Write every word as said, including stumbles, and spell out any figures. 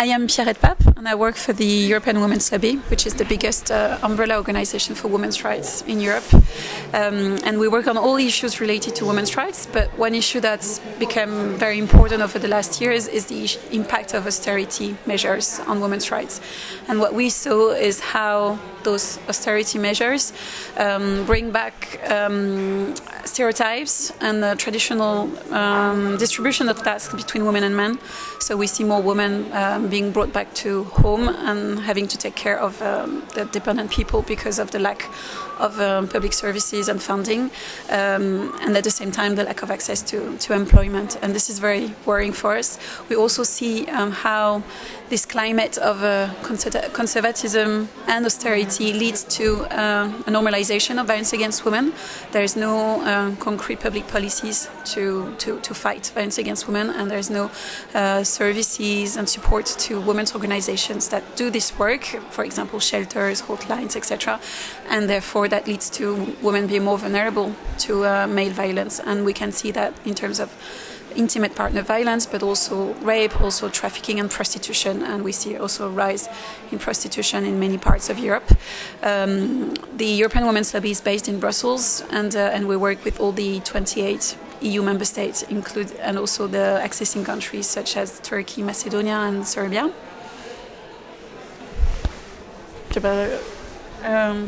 I am Pierrette Pape, and I work for the European Women's Lobby, which is the biggest uh, umbrella organization for women's rights in Europe. Um, and we work on all issues related to women's rights, but one issue that's become very important over the last years is the impact of austerity measures on women's rights. And what we saw is how those austerity measures um, bring back um, stereotypes and the traditional um, distribution of tasks between women and men. So we see more women um, being brought back to home and having to take care of um, the dependent people because of the lack of um, public services and funding, um, and at the same time the lack of access to, to employment. And this is very worrying for us. We also see um, how this climate of uh, conservatism and austerity leads to uh, a normalization of violence against women. There is no uh, concrete public policies to, to, to fight violence against women, and there is no uh, services and support to women's organizations that do this work, for example shelters, hotlines, et cetera. And therefore that leads to women being more vulnerable to uh, male violence, and we can see that in terms of intimate partner violence, but also rape, also trafficking and prostitution, and we see also a rise in prostitution in many parts of Europe. Um, the European Women's Lobby is based in Brussels, and, uh, and we work with all the twenty-eight E U member states, include, and also the accessing countries such as Turkey, Macedonia and Serbia. Um,